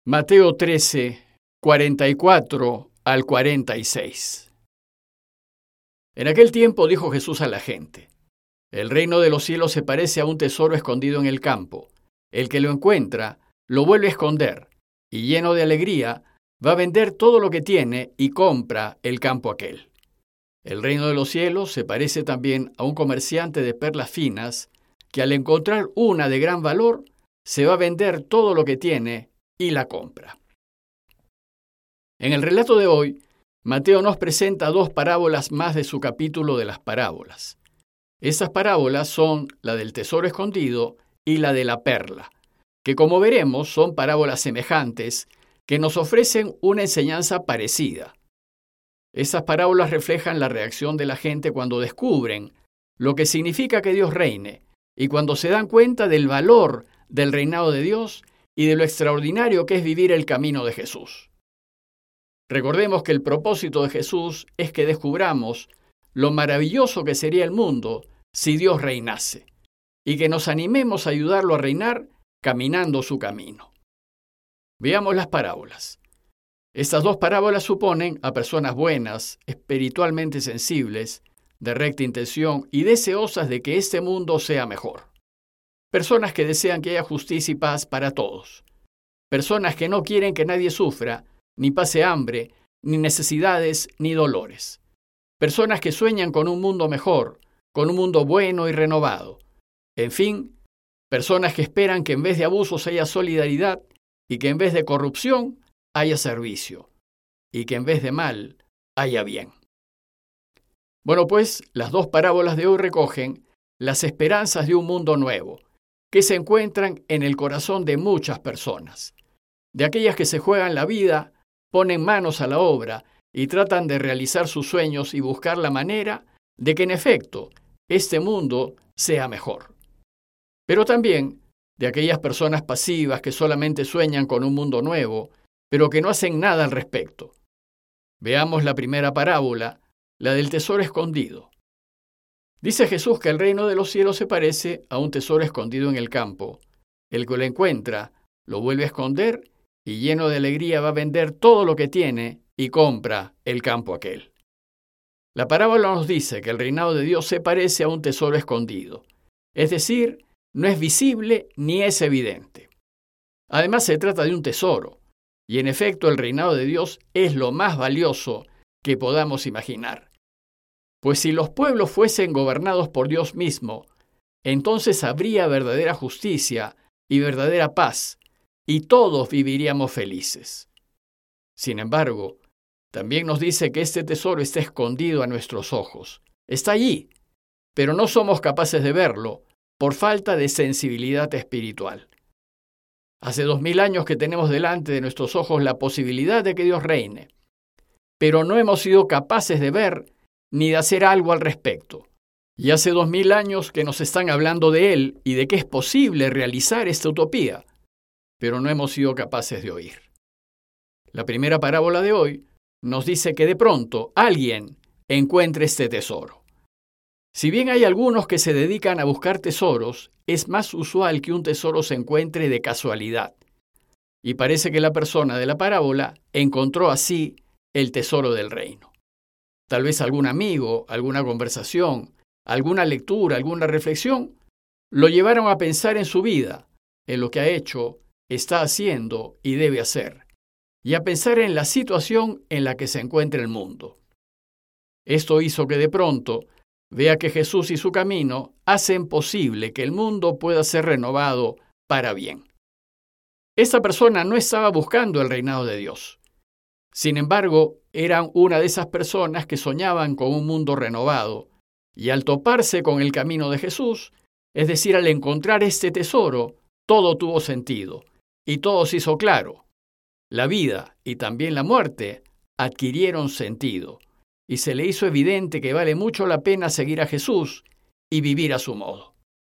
Mateo 13, 44 al 46. En aquel tiempo dijo Jesús a la gente: El reino de los cielos se parece a un tesoro escondido en el campo. El que lo encuentra, lo vuelve a esconder, y lleno de alegría, va a vender todo lo que tiene y compra el campo aquel. El reino de los cielos se parece también a un comerciante de perlas finas, que al encontrar una de gran valor, se va a vender todo lo que tiene y la compra. En el relato de hoy, Mateo nos presenta dos parábolas más de su capítulo de las parábolas. Esas parábolas son la del tesoro escondido y la de la perla, que como veremos son parábolas semejantes que nos ofrecen una enseñanza parecida. Esas parábolas reflejan la reacción de la gente cuando descubren lo que significa que Dios reine y cuando se dan cuenta del valor del reinado de Dios y de lo extraordinario que es vivir el camino de Jesús. Recordemos que el propósito de Jesús es que descubramos lo maravilloso que sería el mundo si Dios reinase, y que nos animemos a ayudarlo a reinar caminando su camino. Veamos las parábolas. Estas dos parábolas suponen a personas buenas, espiritualmente sensibles, de recta intención y deseosas de que este mundo sea mejor. Personas que desean que haya justicia y paz para todos. Personas que no quieren que nadie sufra, ni pase hambre, ni necesidades, ni dolores. Personas que sueñan con un mundo mejor, con un mundo bueno y renovado. En fin, personas que esperan que en vez de abusos haya solidaridad y que en vez de corrupción haya servicio y que en vez de mal haya bien. Bueno, pues las dos parábolas de hoy recogen las esperanzas de un mundo nuevo que se encuentran en el corazón de muchas personas, de aquellas que se juegan la vida, ponen manos a la obra y tratan de realizar sus sueños y buscar la manera de que en efecto este mundo sea mejor. Pero también de aquellas personas pasivas que solamente sueñan con un mundo nuevo, pero que no hacen nada al respecto. Veamos la primera parábola, la del tesoro escondido. Dice Jesús que el reino de los cielos se parece a un tesoro escondido en el campo. El que lo encuentra, lo vuelve a esconder y lleno de alegría va a vender todo lo que tiene y compra el campo aquel. La parábola nos dice que el reinado de Dios se parece a un tesoro escondido, es decir, no es visible ni es evidente. Además se trata de un tesoro, y en efecto el reinado de Dios es lo más valioso que podamos imaginar. Pues si los pueblos fuesen gobernados por Dios mismo, entonces habría verdadera justicia y verdadera paz, y todos viviríamos felices. Sin embargo, también nos dice que este tesoro está escondido a nuestros ojos. Está allí, pero no somos capaces de verlo por falta de sensibilidad espiritual. Hace 2000 años que tenemos delante de nuestros ojos la posibilidad de que Dios reine, pero no hemos sido capaces de ver ni de hacer algo al respecto. Y hace 2000 años que nos están hablando de Él y de que es posible realizar esta utopía, pero no hemos sido capaces de oír. La primera parábola de hoy nos dice que de pronto alguien encuentre este tesoro. Si bien hay algunos que se dedican a buscar tesoros, es más usual que un tesoro se encuentre de casualidad. Y parece que la persona de la parábola encontró así el tesoro del reino. Tal vez algún amigo, alguna conversación, alguna lectura, alguna reflexión, lo llevaron a pensar en su vida, en lo que ha hecho, está haciendo y debe hacer, y a pensar en la situación en la que se encuentra el mundo. Esto hizo que de pronto vea que Jesús y su camino hacen posible que el mundo pueda ser renovado para bien. Esta persona no estaba buscando el reinado de Dios. Sin embargo, eran una de esas personas que soñaban con un mundo renovado, y al toparse con el camino de Jesús, es decir, al encontrar este tesoro, todo tuvo sentido, y todo se hizo claro. La vida y también la muerte adquirieron sentido, y se le hizo evidente que vale mucho la pena seguir a Jesús y vivir a su modo.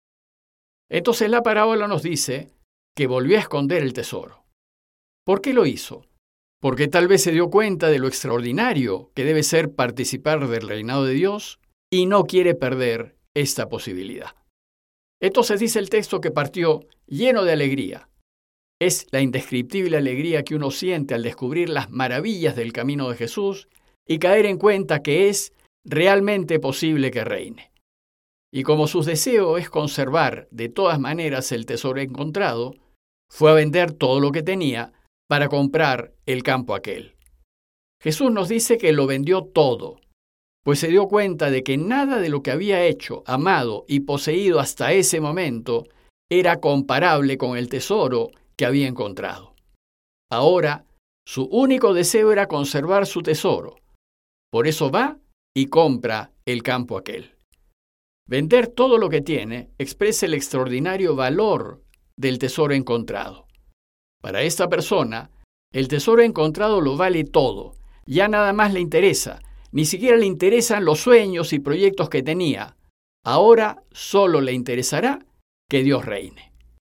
Entonces la parábola nos dice que volvió a esconder el tesoro. ¿Por qué lo hizo? Porque tal vez se dio cuenta de lo extraordinario que debe ser participar del reinado de Dios y no quiere perder esta posibilidad. Entonces dice el texto que partió lleno de alegría. es la indescriptible alegría que uno siente al descubrir las maravillas del camino de Jesús y caer en cuenta que es realmente posible que reine. Y como su deseo es conservar de todas maneras el tesoro encontrado, fue a vender todo lo que tenía para comprar el campo aquel. Jesús nos dice que lo vendió todo, pues se dio cuenta de que nada de lo que había hecho, amado y poseído hasta ese momento era comparable con el tesoro que había encontrado. Ahora, su único deseo era conservar su tesoro. Por eso va y compra el campo aquel. Vender todo lo que tiene expresa el extraordinario valor del tesoro encontrado. Para esta persona, el tesoro encontrado lo vale todo. Ya nada más le interesa. Ni siquiera le interesan los sueños y proyectos que tenía. Ahora solo le interesará que Dios reine.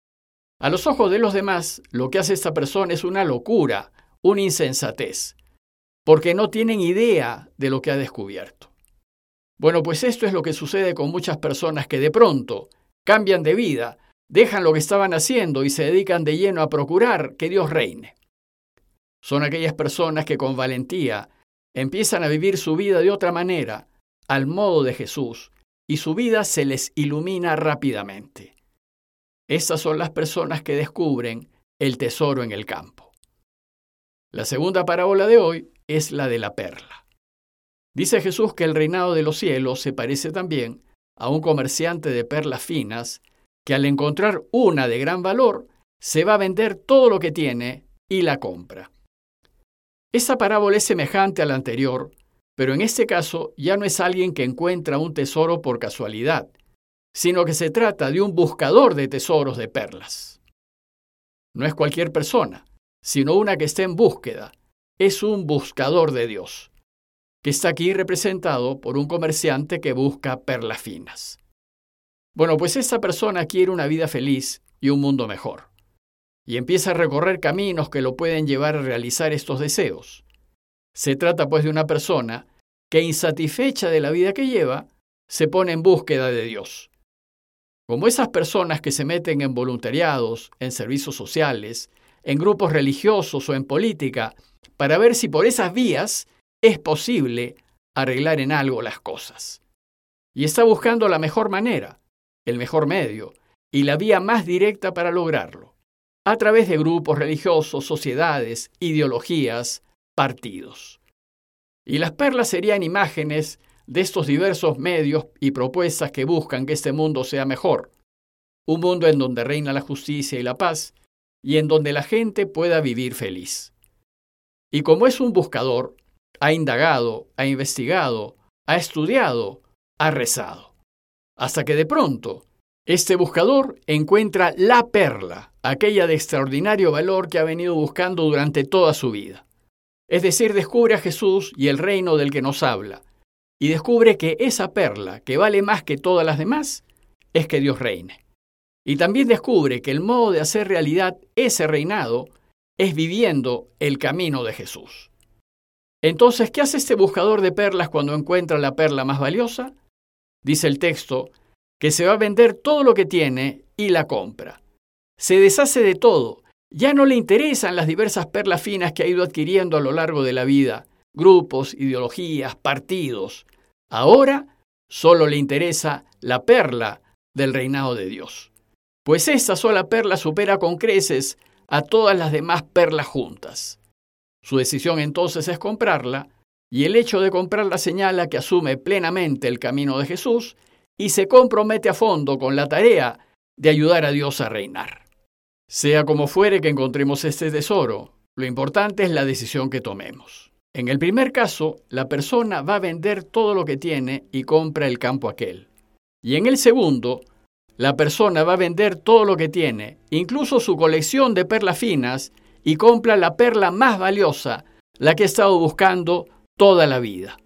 A los ojos de los demás, lo que hace esta persona es una locura, una insensatez, porque no tienen idea de lo que ha descubierto. Bueno, pues esto es lo que sucede con muchas personas que de pronto cambian de vida, dejan lo que estaban haciendo y se dedican de lleno a procurar que Dios reine. Son aquellas personas que con valentía empiezan a vivir su vida de otra manera, al modo de Jesús, y su vida se les ilumina rápidamente. Estas son las personas que descubren el tesoro en el campo. La segunda parábola de hoy es la de la perla. Dice Jesús que el reinado de los cielos se parece también a un comerciante de perlas finas que al encontrar una de gran valor se va a vender todo lo que tiene y la compra. Esa parábola es semejante a la anterior, pero en este caso ya no es alguien que encuentra un tesoro por casualidad, sino que se trata de un buscador de tesoros de perlas. No es cualquier persona, sino una que está en búsqueda. Es un buscador de Dios, que está aquí representado por un comerciante que busca perlas finas. Bueno, pues esta persona quiere una vida feliz y un mundo mejor, y empieza a recorrer caminos que lo pueden llevar a realizar estos deseos. Se trata pues de una persona que, insatisfecha de la vida que lleva, se pone en búsqueda de Dios. Como esas personas que se meten en voluntariados, en servicios sociales, en grupos religiosos o en política, para ver si por esas vías es posible arreglar en algo las cosas. Y está buscando la mejor manera, el mejor medio y la vía más directa para lograrlo, a través de grupos religiosos, sociedades, ideologías, partidos. Y las perlas serían imágenes de estos diversos medios y propuestas que buscan que este mundo sea mejor. Un mundo en donde reina la justicia y la paz, y en donde la gente pueda vivir feliz. Y como es un buscador, ha indagado, ha investigado, ha estudiado, ha rezado. Hasta que de pronto, este buscador encuentra la perla, aquella de extraordinario valor que ha venido buscando durante toda su vida. Es decir, descubre a Jesús y el reino del que nos habla, y descubre que esa perla, que vale más que todas las demás, es que Dios reine. Y también descubre que el modo de hacer realidad ese reinado es viviendo el camino de Jesús. Entonces, ¿qué hace este buscador de perlas cuando encuentra la perla más valiosa? Dice el texto que se va a vender todo lo que tiene y la compra. Se deshace de todo. Ya no le interesan las diversas perlas finas que ha ido adquiriendo a lo largo de la vida, grupos, ideologías, partidos. Ahora solo le interesa la perla del reinado de Dios. Pues esta sola perla supera con creces a todas las demás perlas juntas. Su decisión entonces es comprarla, y el hecho de comprarla señala que asume plenamente el camino de Jesús y se compromete a fondo con la tarea de ayudar a Dios a reinar. Sea como fuere que encontremos este tesoro, lo importante es la decisión que tomemos. En el primer caso, la persona va a vender todo lo que tiene y compra el campo aquel. Y en el segundo, la persona va a vender todo lo que tiene, incluso su colección de perlas finas, y compra la perla más valiosa, la que ha estado buscando toda la vida.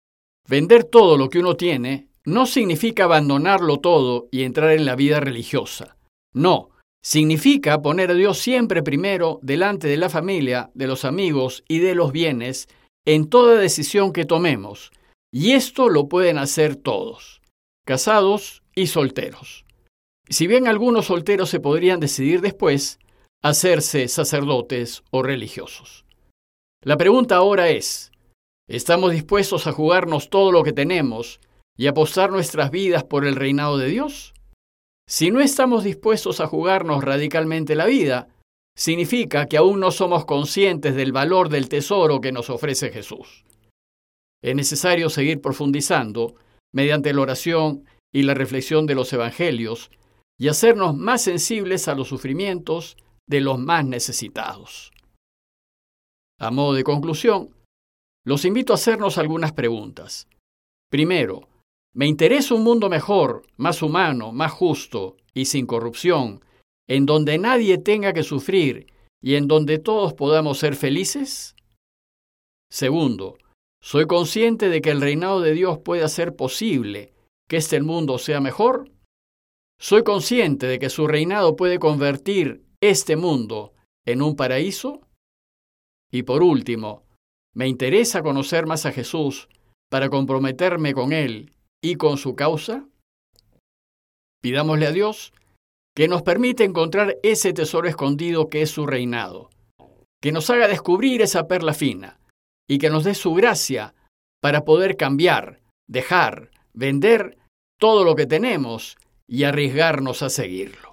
Vender todo lo que uno tiene no significa abandonarlo todo y entrar en la vida religiosa. No, significa poner a Dios siempre primero delante de la familia, de los amigos y de los bienes en toda decisión que tomemos. Y esto lo pueden hacer todos, casados y solteros. Si bien algunos solteros se podrían decidir después, hacerse sacerdotes o religiosos. La pregunta ahora es, ¿estamos dispuestos a jugarnos todo lo que tenemos y apostar nuestras vidas por el reinado de Dios? Si no estamos dispuestos a jugarnos radicalmente la vida, significa que aún no somos conscientes del valor del tesoro que nos ofrece Jesús. Es necesario seguir profundizando mediante la oración y la reflexión de los evangelios y hacernos más sensibles a los sufrimientos de los más necesitados. A modo de conclusión, los invito a hacernos algunas preguntas. Primero, ¿me interesa un mundo mejor, más humano, más justo y sin corrupción, en donde nadie tenga que sufrir y en donde todos podamos ser felices? Segundo, ¿soy consciente de que el reinado de Dios puede hacer posible que este mundo sea mejor? ¿Soy consciente de que su reinado puede convertir este mundo en un paraíso? Y por último, ¿me interesa conocer más a Jesús para comprometerme con Él y con su causa? Pidámosle a Dios que nos permita encontrar ese tesoro escondido que es su reinado, que nos haga descubrir esa perla fina y que nos dé su gracia para poder cambiar, dejar, vender todo lo que tenemos y arriesgarnos a seguirlo.